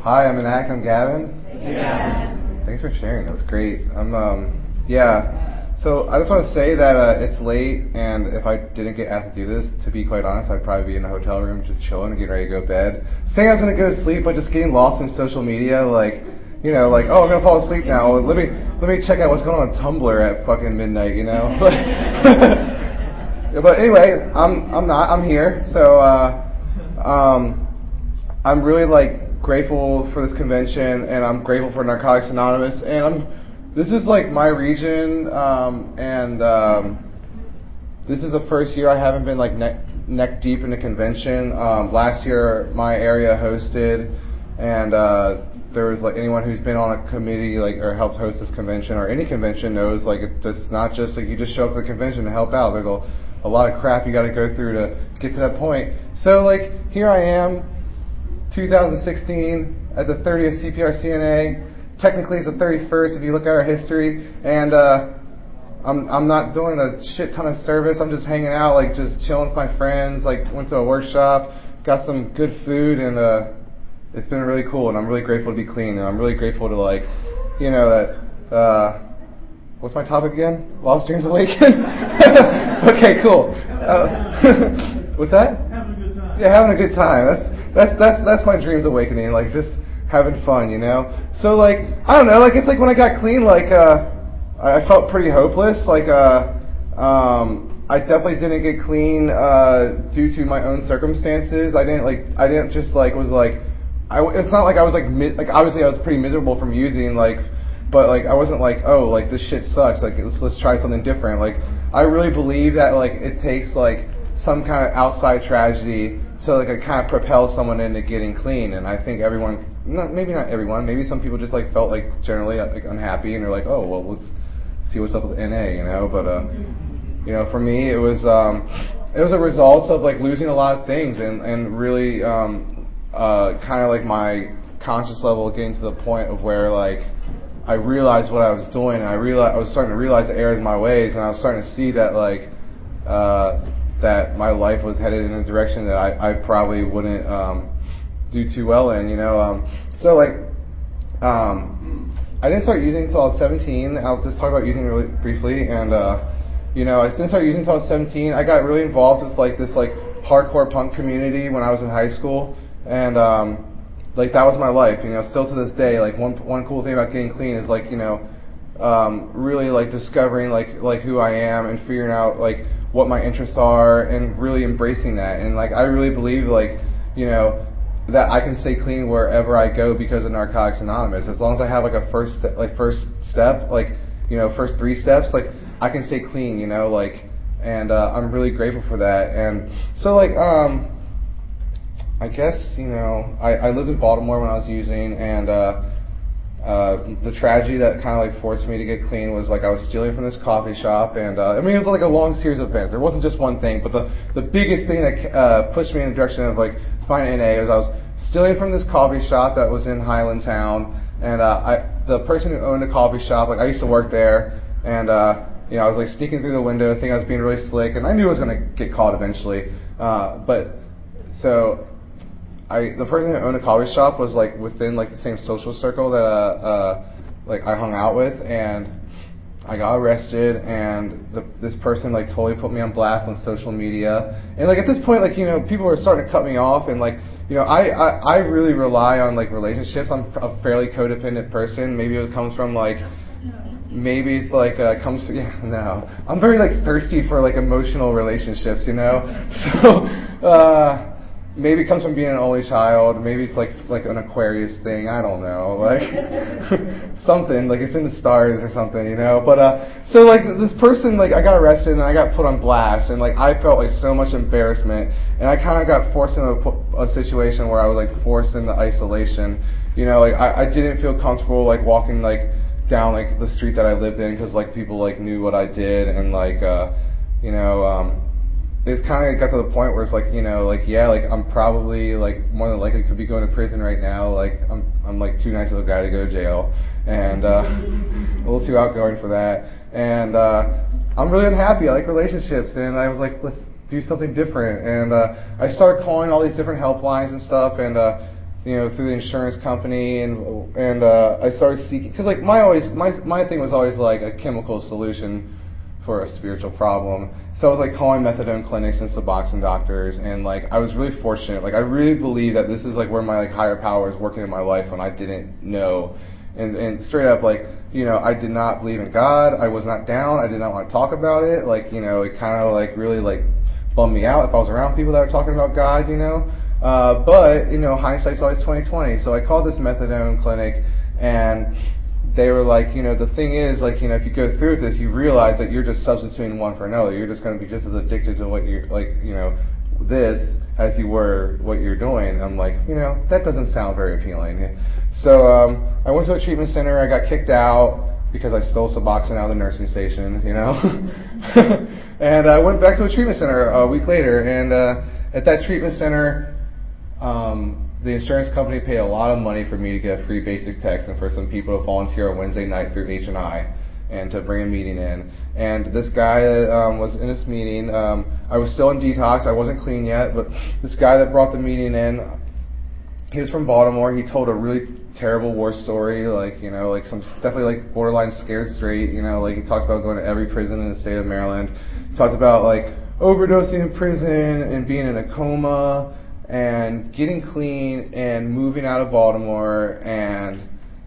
Hi, I'm Enak. I'm Gavin. Yeah. Thanks for sharing. That was great. So I just want to say that it's late, and if I didn't get asked to do this, to be quite honest, I'd probably be in the hotel room just chilling and getting ready to go to bed. Saying I was going to go to sleep, but just getting lost in social media, oh, I'm going to fall asleep now. Let me check out what's going on Tumblr at fucking midnight, But anyway, I'm here. So I'm really grateful for this convention, and I'm grateful for Narcotics Anonymous, and this is my region, and this is the first year I haven't been neck deep in the convention. Last year my area hosted, and there was anyone who's been on a committee or helped host this convention or any convention knows it's not just you just show up to the convention to help out. There's a lot of crap you got to go through to get to that point. So here I am, 2016 at the 30th CPR-CNA. Technically it's the 31st if you look at our history, and I'm not doing a shit ton of service. I'm just hanging out, just chilling with my friends. Went to a workshop, got some good food, and it's been really cool. And I'm really grateful to be clean, and I'm really grateful to what's my topic again? Lost Dreams Awakened. Okay, cool. What's that? Having a good time. Yeah, having a good time. That's my dreams awakening. Just having fun, So I don't know. It's when I got clean. I felt pretty hopeless. I definitely didn't get clean due to my own circumstances. I didn't just it's not like I was obviously I was pretty miserable from using but I wasn't this shit sucks. Let's try something different. I really believe that it takes some kind of outside tragedy to it kind of propels someone into getting clean. And I think everyone, maybe not everyone, maybe some people just felt generally unhappy, and they're well, let's see what's up with NA, But for me it was a result of losing a lot of things, and really kind of my conscious level getting to the point of where I realized what I was doing, and I was starting to realize the errors in my ways, and I was starting to see that that my life was headed in a direction that I probably wouldn't do too well in, So I didn't start using until I was 17. I'll just talk about using really briefly, and I didn't start using until I was 17. I got really involved with this hardcore punk community when I was in high school, and that was my life, Still to this day, one cool thing about getting clean is really discovering who I am and figuring out what my interests are and really embracing that. And I really believe that I can stay clean wherever I go because of Narcotics Anonymous. As long as I have a first step, first 3 steps, I can stay clean, and I'm really grateful for that. And so I guess I lived in Baltimore when I was using, and the tragedy that kind of forced me to get clean was I was stealing from this coffee shop, and it was a long series of events. There wasn't just one thing, but the biggest thing that pushed me in the direction of finding NA was I was stealing from this coffee shop that was in Highland Town, and the person who owned the coffee shop, I used to work there, and I was sneaking through the window, thinking I was being really slick, and I knew I was going to get caught eventually, the person who owned the coffee shop was within the same social circle that I hung out with, and I got arrested, and this person totally put me on blast on social media, and at this point people were starting to cut me off, and I really rely on relationships. I'm a fairly codependent person. Maybe it comes from maybe it's comes to, no, I'm very thirsty for emotional relationships, so maybe it comes from being an only child. Maybe it's like an Aquarius thing. I don't know, something it's in the stars or something, But so this person, I got arrested and I got put on blast, and I felt so much embarrassment, and I kind of got forced into a situation where I was forced into isolation. I didn't feel comfortable walking down the street that I lived in because people knew what I did, and it's kind of got to the point where it's I'm probably more than likely could be going to prison right now. I'm too nice of a guy to go to jail, and a little too outgoing for that. And I'm really unhappy. I like relationships, and I was let's do something different. And I started calling all these different helplines and stuff, and through the insurance company, and I started seeking, because like my thing was always like a chemical solution for a spiritual problem. So I was like calling methadone clinics and Suboxone doctors, and like I was really fortunate. Like I really believe that this is like where my like higher power is working in my life when I didn't know. And straight up, like, I did not believe in God. I was not down. I did not want to talk about it. Like, it kind of like really like bummed me out if I was around people that were talking about God, But, hindsight's always 20/20. So I called this methadone clinic, and they were like, the thing is, like, if you go through this, you realize that you're just substituting one for another. You're just going to be just as addicted to what you're, like, this as you were what you're doing. I'm like, that doesn't sound very appealing. So I went to a treatment center. I got kicked out because I stole Suboxone out of the nursing station, And I went back to a treatment center a week later. And at that treatment center, the insurance company paid a lot of money for me to get a free basic text and for some people to volunteer on Wednesday night through H&I and to bring a meeting in. And this guy that was in this meeting, I was still in detox. I wasn't clean yet, but this guy that brought the meeting in, he was from Baltimore. He told a really terrible war story, like, some definitely like borderline scared straight, like he talked about going to every prison in the state of Maryland. He talked about like overdosing in prison and being in a coma and getting clean and moving out of Baltimore and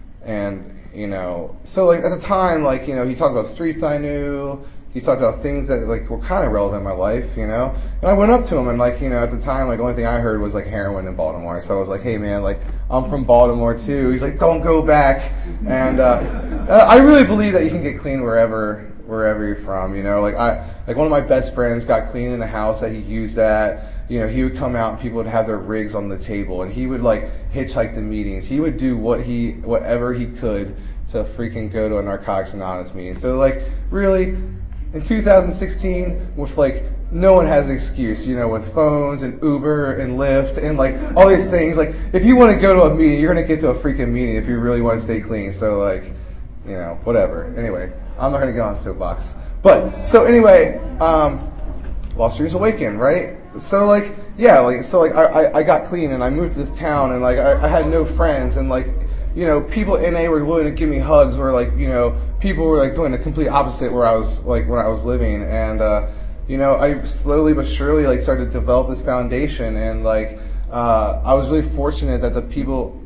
so like at the time, like, he talked about streets I knew. He talked about things that like were kind of relevant in my life, And I went up to him and like, at the time, like the only thing I heard was like heroin in Baltimore. So I was like, hey man, like I'm from Baltimore too. He's like, don't go back. And I really believe that you can get clean wherever you're from, Like one of my best friends got clean in the house that he used at. He would come out and people would have their rigs on the table, and he would like hitchhike the meetings. He would do whatever he could to freaking go to a Narcotics Anonymous meeting. So like really, in 2016, with like no one has an excuse, with phones and Uber and Lyft and like all these things. Like if you want to go to a meeting, you're gonna get to a freaking meeting if you really want to stay clean. So like, whatever. Anyway, I'm not gonna get on a soapbox. But so anyway, Lost Dreams Awaken, right? So like, yeah, like so like I got clean and I moved to this town and like I had no friends and like, people in NA were willing to give me hugs, where like, people were like doing the complete opposite where I was like when I was living. And I slowly but surely like started to develop this foundation, and like I was really fortunate that the people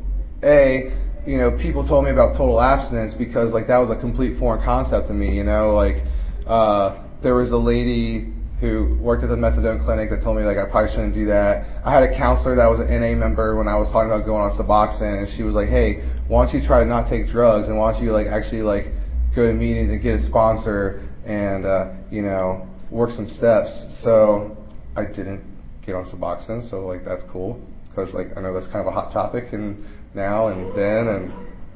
people told me about total abstinence, because like that was a complete foreign concept to me. Like there was a lady who worked at the methadone clinic that told me like I probably shouldn't do that. I had a counselor that was an NA member when I was talking about going on Suboxone, and she was like, hey, why don't you try to not take drugs, and why don't you like actually like go to meetings and get a sponsor and work some steps. So I didn't get on Suboxone, so like that's cool, because like I know that's kind of a hot topic and now and then, and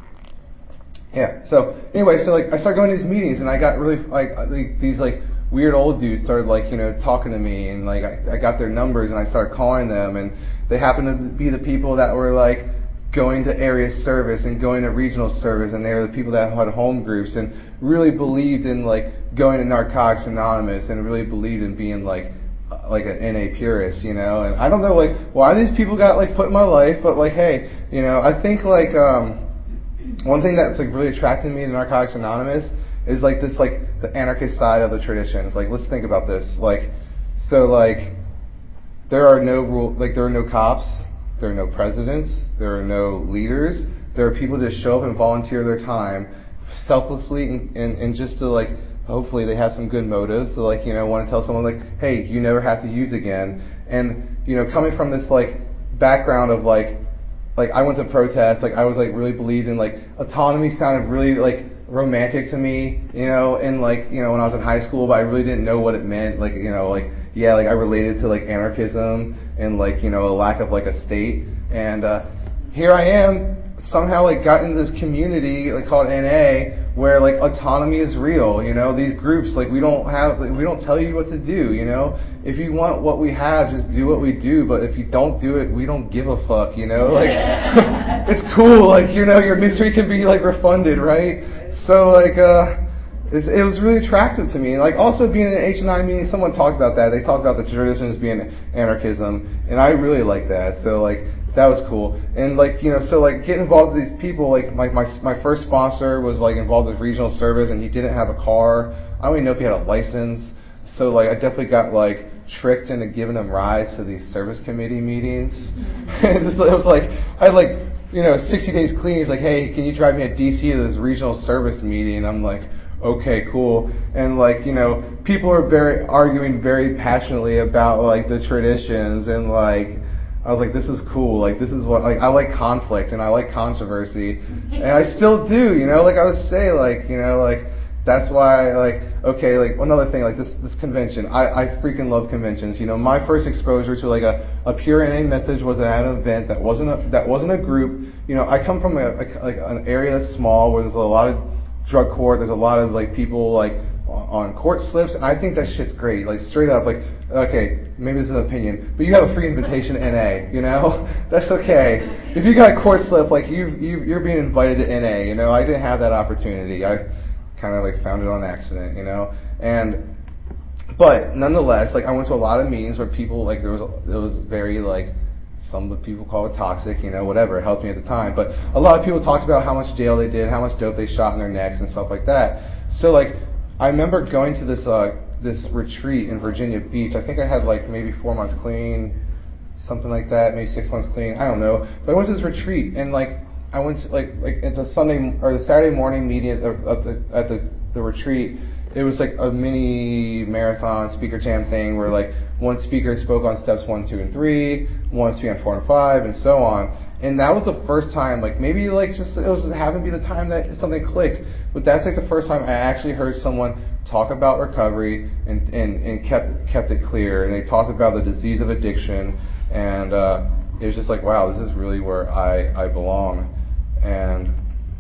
yeah. So anyway, so like I started going to these meetings, and I got really like these like weird old dudes started like talking to me, and like I got their numbers and I started calling them, and they happened to be the people that were like going to area service and going to regional service, and they were the people that had home groups and really believed in like going to Narcotics Anonymous and really believed in being like an NA purist, And I don't know like why these people got like put in my life, but like hey, I think like one thing that's like really attracted me to Narcotics Anonymous is like this like the anarchist side of the traditions. Like let's think about this. Like so like there are no cops, there are no presidents, there are no leaders. There are people that show up and volunteer their time selflessly and just to like hopefully they have some good motives to like want to tell someone like, hey, you never have to use again. And coming from this like background of like I went to protest, like I was like really believed in like autonomy sounded really like romantic to me, and like when I was in high school, but I really didn't know what it meant. Like I related to like anarchism and like a lack of like a state. And here I am somehow like got into this community like called NA, where like autonomy is real. These groups, like we don't tell you what to do. If you want what we have, just do what we do. But if you don't do it, we don't give a fuck. Like it's cool. Like your misery can be like refunded, right? So like it was really attractive to me. And like also being in an H&I meeting, someone talked about that. They talked about the traditions being anarchism, and I really like that. So like that was cool. And like, so like getting involved with these people, like my first sponsor was like involved with regional service, and he didn't have a car. I don't even know if he had a license. So like I definitely got like tricked into giving him rides to these service committee meetings. And it was like, I had like, 60 days clean. He's like, hey, can you drive me to DC to this regional service meeting? And I'm like, okay, cool. And like, people are arguing very passionately about like the traditions, and like, I was like, this is cool. Like, this is what, like, I like conflict and I like controversy, and I still do. Like I would say, like, like that's why, like, okay, like another thing, like this convention. I freaking love conventions. My first exposure to like a pure NA message was at an event that wasn't a group. I come from an area that's small where there's a lot of drug court. There's a lot of like people like on court slips, and I think that shit's great. Like straight up, like, okay, maybe this is an opinion, but you have a free invitation to NA. That's okay. If you got a court slip, like you're being invited to NA. I didn't have that opportunity. I kind of like found it on accident. But nonetheless, like I went to a lot of meetings where people like it was very like, some of the people call it toxic, whatever. It helped me at the time. But a lot of people talked about how much jail they did, how much dope they shot in their necks and stuff like that. So like, I remember going to this retreat in Virginia Beach. I think I had like maybe 4 months clean, something like that, maybe 6 months clean. I don't know. But I went to this retreat, and like I went to like at the Sunday or the Saturday morning meeting at the retreat. It was like a mini marathon speaker jam thing where like one speaker spoke on steps 1, 2, and 3, one speaker on 4 and 5, and so on. And that was the first time, like maybe like just it was happened to be the time that something clicked. But that's like the first time I actually heard someone talk about recovery and kept it clear. And they talked about the disease of addiction, and it was just like, wow, this is really where I belong. And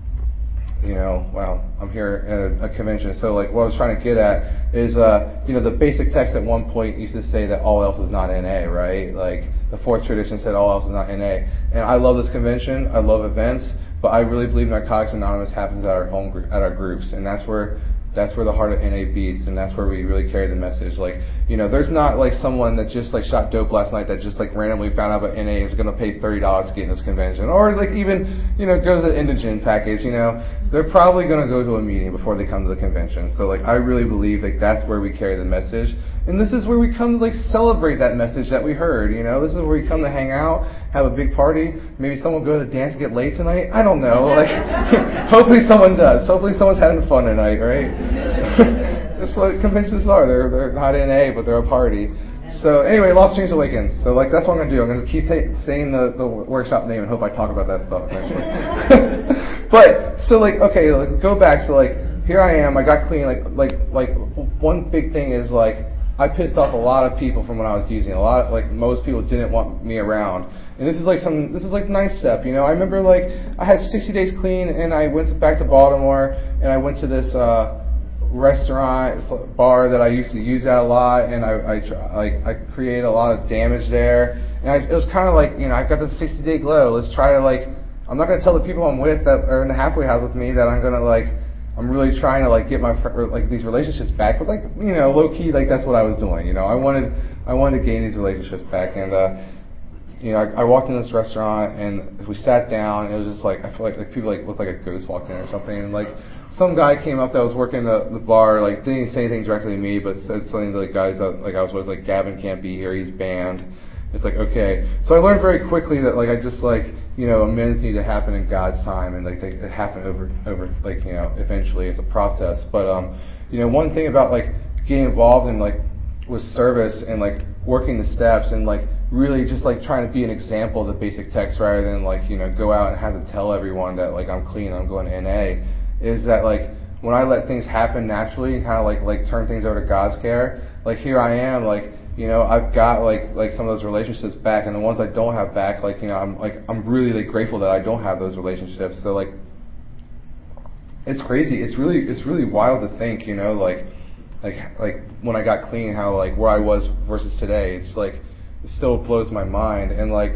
wow, I'm here at a convention. So like what I was trying to get at is, the basic text at one point used to say that all else is not NA, right? Like the fourth tradition said all else is not NA. And I love this convention. I love events, but I really believe Narcotics Anonymous happens at our home group, at our groups, and that's where the heart of NA beats, and that's where we really carry the message. Like, there's not like someone that just like shot dope last night that just like randomly found out about NA is going to pay $30 to get in this convention, or like even go to the indigent package. They're probably going to go to a meeting before they come to the convention. So like, I really believe like that's where we carry the message, and this is where we come to like celebrate that message that we heard. This is where we come to hang out, have a big party. Maybe someone will go to dance and get late tonight. I don't know. Like, hopefully someone does. Hopefully someone's having fun tonight, right? That's what conventions are. They're not NA, but they're a party. So anyway, Lost Dreams Awakened. So like that's what I'm going to do. I'm going to keep saying the workshop name and hope I talk about that stuff eventually. But so like, okay, like, go back. So like, here I am. I got clean. Like one big thing is like, I pissed off a lot of people from when I was using. Most people didn't want me around. And this is like ninth step. I remember like I had 60 days clean, and I went back to Baltimore, and I went to this restaurant, bar that I used to use that a lot, and I created a lot of damage there. And it was kind of like, I've got this 60-day glow. Let's try to like, I'm not going to tell the people I'm with that are in the halfway house with me that I'm going to like, I'm really trying to like get my like these relationships back, but like low key, like that's what I was doing. I wanted to gain these relationships back, and I walked in this restaurant, and we sat down. And it was just like, I feel like people like looked like a ghost walked in or something, and like some guy came up that was working the bar, like didn't even say anything directly to me, but said something to the guys that like I was with, like, Gavin can't be here, he's banned. It's like, okay. So I learned very quickly that like I just like, amends need to happen in God's time, and like they happen over like, eventually it's a process. But one thing about like getting involved in like with service and like working the steps and like really just like trying to be an example of the basic text rather than like, go out and have to tell everyone that like I'm clean, I'm going to NA, is that like when I let things happen naturally and kind of like turn things over to God's care, like here I am, like, I've got like some of those relationships back, and the ones I don't have back, like, I'm really like grateful that I don't have those relationships. So like, it's crazy. It's really wild to think, like when I got clean, how like where I was versus today. It's like, it still blows my mind. And like,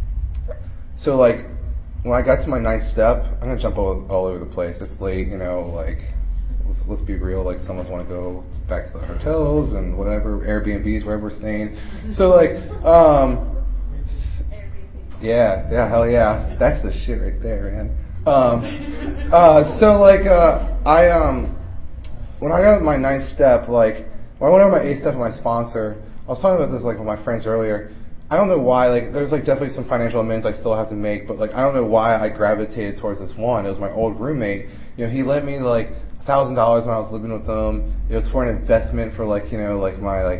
so like when I got to my ninth step, I'm gonna jump all over the place. It's late, like. Let's be real, like some of us want to go back to the hotels and whatever, Airbnbs, wherever we're staying. So like, Yeah, hell yeah. That's the shit right there, man. So like, when I got my ninth step, like, when I went over my eighth step with my sponsor, I was talking about this like with my friends earlier. I don't know why, like, there's like definitely some financial amends I still have to make, but like, I don't know why I gravitated towards this one. It was my old roommate. You know, he lent me like $1,000 when I was living with him. It was for an investment for like, you know, like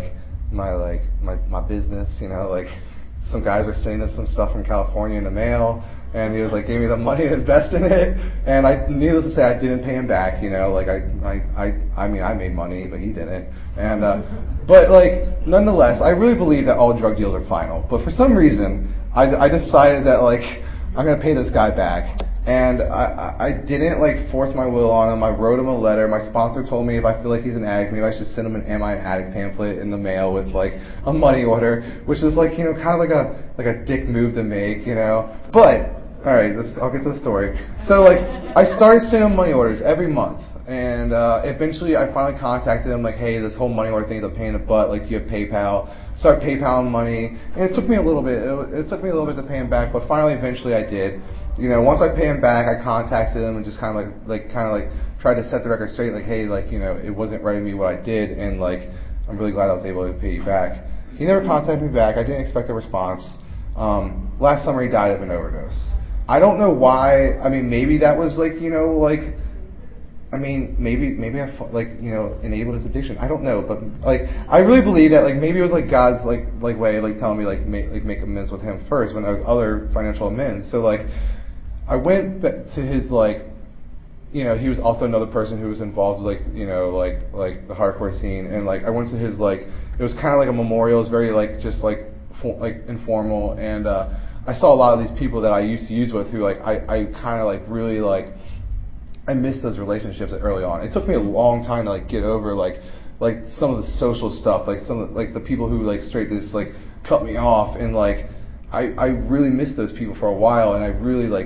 my business, you know, like some guys were sending us some stuff from California in the mail, and he was like, gave me the money to invest in it, and needless to say, I didn't pay him back, you know, like I mean, I made money, but he didn't, and, but like, nonetheless, I really believe that all drug deals are final, but for some reason, I decided that like, I'm gonna pay this guy back. And I didn't like force my will on him. I wrote him a letter. My sponsor told me if I feel like he's an addict, maybe I should send him an Am I an Addict pamphlet in the mail with like a money order, which is like, you know, kind of like a dick move to make, you know. But all right, I'll get to the story. So like, I started sending him money orders every month, and eventually I finally contacted him like, hey, this whole money order thing is a pain in the butt. Like, do you have PayPal? Start PayPal money, and it took me a little bit. It took me a little bit to pay him back, but finally, eventually, I did. You know, once I pay him back, I contacted him and just kind of like tried to set the record straight, like, hey, like, you know, it wasn't right of me what I did, and like, I'm really glad I was able to pay you back. He never contacted me back. I didn't expect a response. Last summer, he died of an overdose. I don't know why. I mean, maybe that was like, you know, like, I mean, maybe I like, you know, enabled his addiction. I don't know, but like, I really believe that like maybe it was like God's like way of like telling me like make amends with him first when there was other financial amends. So like, I went to his like, you know, he was also another person who was involved with like, you know, like the hardcore scene, and like I went to his like, it was kind of like a memorial. It was very like just like informal, and I saw a lot of these people that I used to use with who like I kind of like really like. I missed those relationships early on. It took me a long time to like get over like some of the social stuff, like some of the, like the people who like straight just like cut me off, and like I really missed those people for a while, and I really like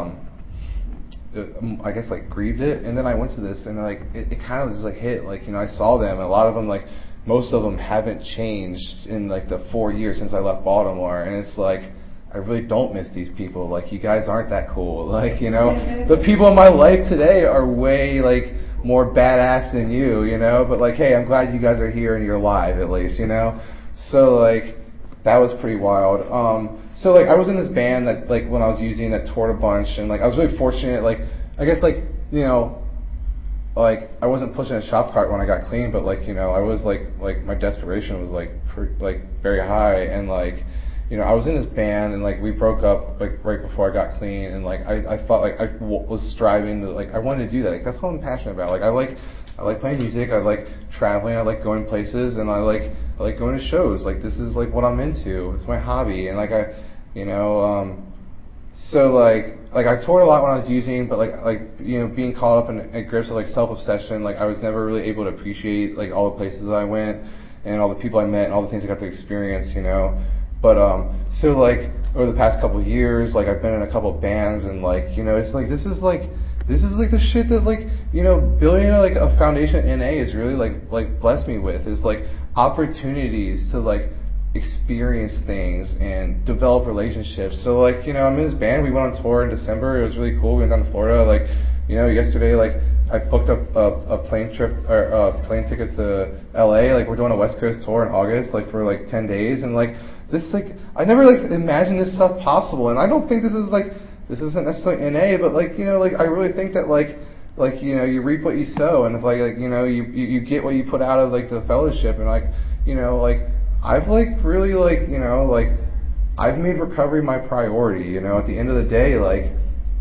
I guess like grieved it, and then I went to this, and like it kind of just like hit, like, you know, I saw them, and a lot of them, like most of them haven't changed in like the 4 years since I left Baltimore, and it's like, I really don't miss these people. Like, you guys aren't that cool. Like, you know, the people in my life today are way, like, more badass than you know? But, like, hey, I'm glad you guys are here and you're alive, at least, you know? So, like, that was pretty wild. So, like, I was in this band that, like, when I was using, that toured a bunch, and, like, I was really fortunate, like, I guess, like, you know, like, I wasn't pushing a shop cart when I got clean, but, like, you know, I was, like, my desperation was, like, very high, and, like, you know, I was in this band, and like we broke up like right before I got clean, and like I thought like I was striving to, like, I wanted to do that. Like, that's what I'm passionate about. Like, I like playing music, I like traveling, I like going places, and I like going to shows. Like, this is like what I'm into. It's my hobby, and like you know, so like I toured a lot when I was using, but like you know, being caught up in grips with like self-obsession, like I was never really able to appreciate like all the places I went and all the people I met and all the things I got to experience, you know. But so like over the past couple of years, like I've been in a couple of bands, and like, you know, it's like this is like the shit that, like, you know, building like a foundation in NA is really like blessed me with, is like opportunities to like experience things and develop relationships. So like, you know, I'm in this band. We went on tour in December. It was really cool. We went down to Florida. Like, you know, yesterday, like, I booked up a plane trip or a plane ticket to LA. Like, we're doing a West Coast tour in August, like for like 10 days, and like. This, like, I never, like, imagined this stuff possible, and I don't think this isn't necessarily NA, but, like, you know, like, I really think that, like, you know, you reap what you sow, and if, like, you know, you get what you put out of, like, the fellowship, and, like, you know, like, I've, like, really, like, you know, like, I've made recovery my priority, you know, at the end of the day, like,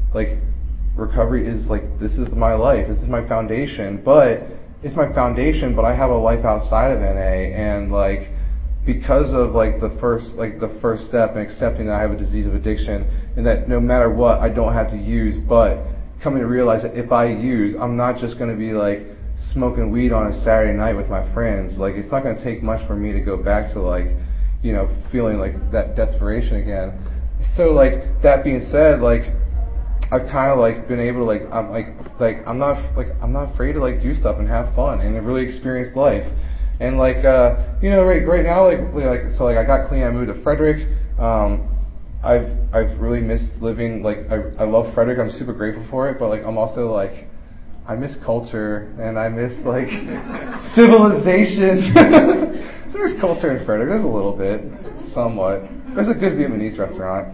recovery is, like, this is my life, this is my foundation, but it's my foundation, but I have a life outside of NA, and, like, because of like the first step in accepting that I have a disease of addiction, and that no matter what I don't have to use, but coming to realize that if I use, I'm not just going to be like smoking weed on a Saturday night with my friends. Like, it's not going to take much for me to go back to, like, you know, feeling like that desperation again. So like, that being said, like, I've kind of like been able to like, I'm not afraid to like do stuff and have fun and really experience life. And like, you know, right now, like, so like I got clean, I moved to Frederick, I've really missed living, like, I love Frederick, I'm super grateful for it, but like I'm also like, I miss culture, and I miss like civilization. There's culture in Frederick, there's a little bit, somewhat. There's a good Vietnamese restaurant.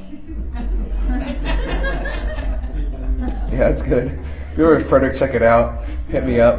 Yeah, it's good. If you're ever in Frederick, check it out. Hit me up.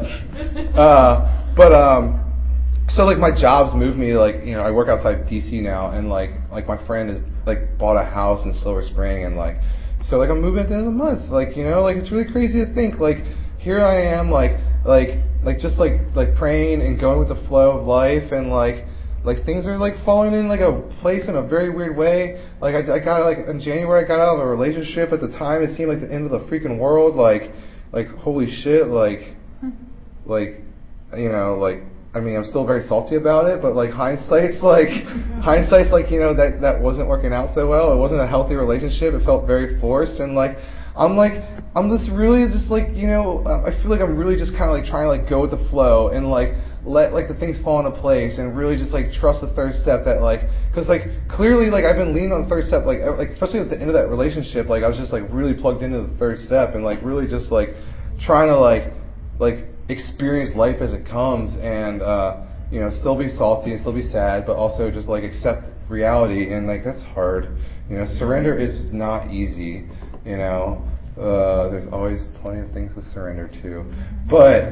So like my job's moved me to, like, you know, I work outside DC now, and like my friend has like bought a house in Silver Spring, and like, so like I'm moving at the end of the month, like, you know, like it's really crazy to think, like, here I am, like just like praying and going with the flow of life, and like things are like falling in like a place in a very weird way. Like I got, like, in January I got out of a relationship. At the time it seemed like the end of the freaking world. Like holy shit. Like you know, like, I mean, I'm still very salty about it, but like hindsight's like, you know, that wasn't working out so well. It wasn't a healthy relationship. It felt very forced, and like I'm just really just like, you know, I feel like I'm really just kind of like trying to like go with the flow and like let like the things fall into place, and really just like trust the third step, that like, because like clearly like I've been leaning on the third step, like especially at the end of that relationship, like I was just like really plugged into the third step, and like really just like trying to like experience life as it comes, and you know, still be salty and still be sad, but also just like accept reality, and like that's hard. You know, surrender is not easy. You know, there's always plenty of things to surrender to, but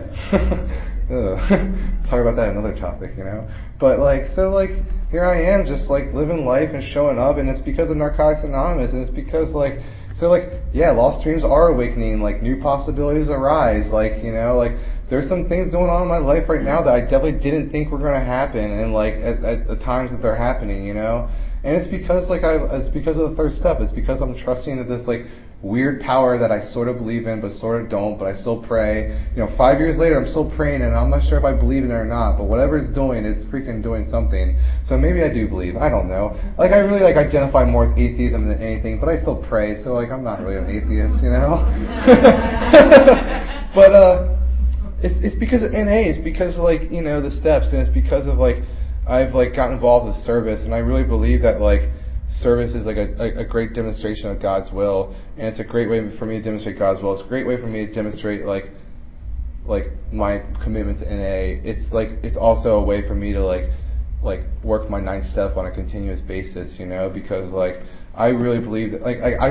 talk about that another topic, you know. But like, so like here I am, just like living life and showing up, and it's because of Narcotics Anonymous, and it's because like, so like, yeah, lost dreams are awakening, like new possibilities arise, like, you know, like there's some things going on in my life right now that I definitely didn't think were going to happen, and like at the times that they're happening, you know. And it's because like it's because of the third step. It's because I'm trusting that this like weird power that I sort of believe in, but sort of don't, but I still pray. You know, 5 years later, I'm still praying, and I'm not sure if I believe in it or not, but whatever it's doing, it's freaking doing something. So maybe I do believe. I don't know. Like, I really like identify more with atheism than anything, but I still pray, so like I'm not really an atheist, you know. But it's because of NA. It's because of, like, you know, the steps, and it's because of like I've like gotten involved with service, and I really believe that like service is like a great demonstration of God's will, and it's a great way for me to demonstrate God's will. It's a great way for me to demonstrate like my commitment to NA. It's like, it's also a way for me to like work my ninth step on a continuous basis, you know, because like I really believe that like I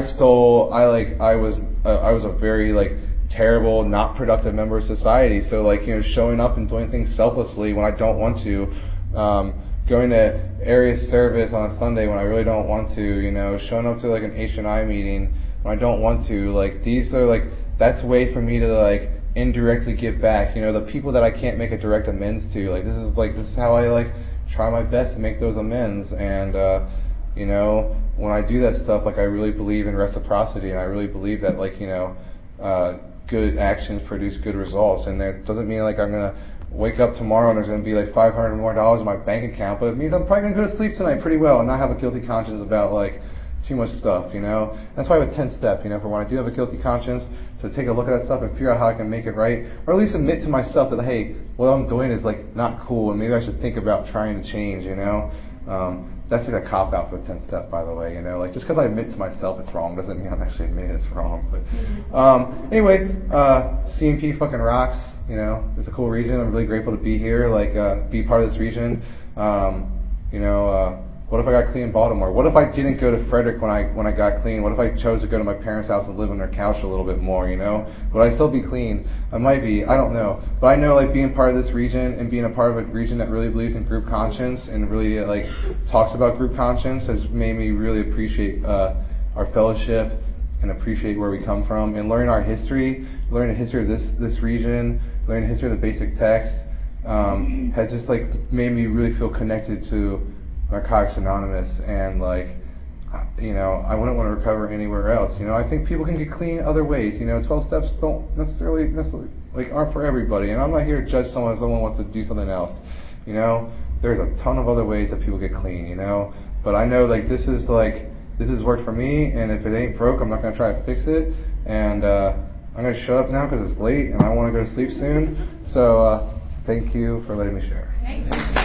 was a very like terrible, not productive member of society. So like, you know, showing up and doing things selflessly when I don't want to, going to area service on a Sunday when I really don't want to, you know, showing up to like an HNI meeting when I don't want to, like these are like, that's a way for me to like indirectly give back, you know, the people that I can't make a direct amends to, like this is how I like try my best to make those amends. And you know, when I do that stuff, like I really believe in reciprocity, and I really believe that like, you know, good actions produce good results. And that doesn't mean like I'm gonna wake up tomorrow and there's going to be like $500 more in my bank account, but it means I'm probably going to go to sleep tonight pretty well and not have a guilty conscience about like too much stuff, you know. That's why I have a 10th step, you know, for when I do have a guilty conscience, to take a look at that stuff and figure out how I can make it right, or at least admit to myself that, hey, what I'm doing is like not cool, and maybe I should think about trying to change, you know. That's like a cop out for the 10th step, by the way, you know. Like, just because I admit to myself it's wrong doesn't mean I'm actually admitting it's wrong. But anyway, CMP fucking rocks, you know. It's a cool region. I'm really grateful to be here, like be part of this region. You know, what if I got clean in Baltimore? What if I didn't go to Frederick when I got clean? What if I chose to go to my parents' house and live on their couch a little bit more, you know? Would I still be clean? I might be. I don't know. But I know, like, being part of this region and being a part of a region that really believes in group conscience and really, like, talks about group conscience has made me really appreciate our fellowship and appreciate where we come from. And learning our history, learning the history of this region, learning the history of the basic text, has just, like, made me really feel connected to Narcotics Anonymous, and like, you know, I wouldn't want to recover anywhere else. You know, I think people can get clean other ways. You know, 12 steps don't necessarily like aren't for everybody, and I'm not here to judge someone if someone wants to do something else. You know, there's a ton of other ways that people get clean. You know, but I know like this has worked for me, and if it ain't broke, I'm not gonna try to fix it. And I'm gonna shut up now because it's late and I want to go to sleep soon. So thank you for letting me share.